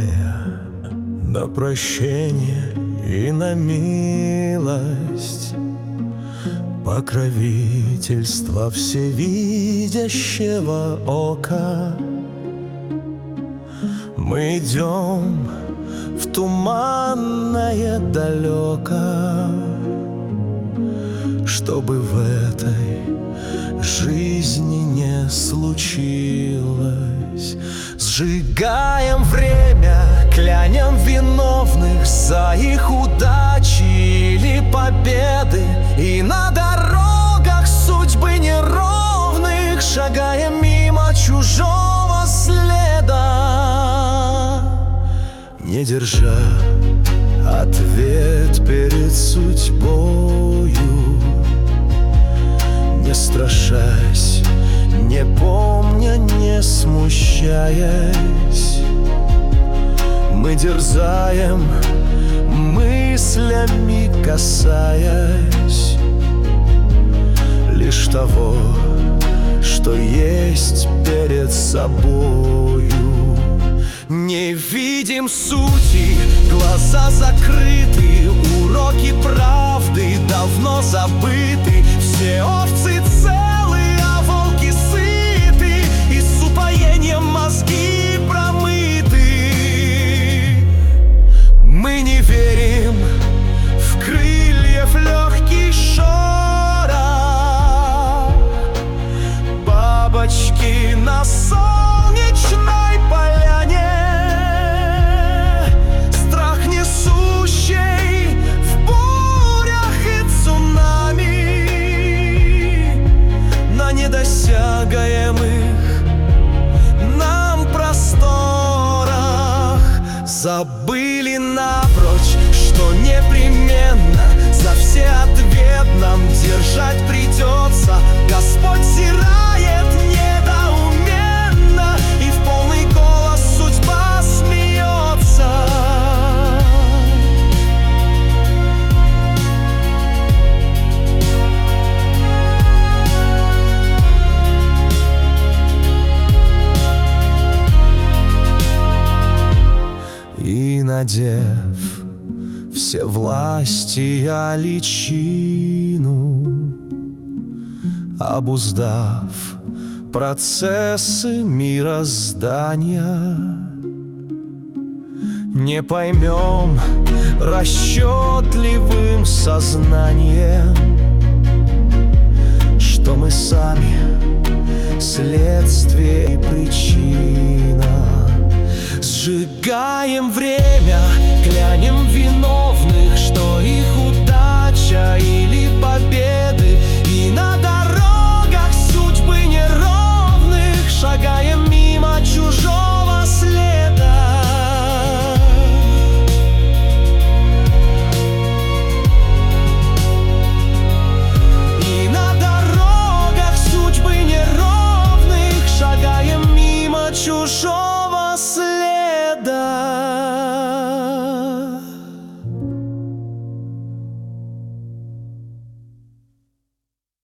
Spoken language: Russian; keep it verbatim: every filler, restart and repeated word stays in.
новое, на прощение и на милость, покровительство всевидящего ока. Мы идем в туманное далеко, чтобы в этой жизни не случилось. Сжигаем время, клянем виновных за их удачи или победы, и на дорогах судьбы неровных шагаем мимо чужого следа, не держа ответ перед судьбою, не страшась, не помня, не смущаясь. Мы дерзаем, мыслями касаясь лишь того, что есть перед собою. Не видим сути, глаза закрыты, уроки правды давно забыты. Все овцы целы, а волки сыты, и с упоением мозги промыты. Мы не верим в крыльев легкий шорох бабочки на солнечной поляне, страх несущий в бурях и цунами на недосягаемых нам просторах. Забыли напрочь, что непременно за все ответ нам держать придется. Господь зирает недоуменно, и в полный голос судьба смеется. И надев все власти я личину, обуздав процессы мироздания, не поймем расчетливым сознанием, что мы сами следствие и причины.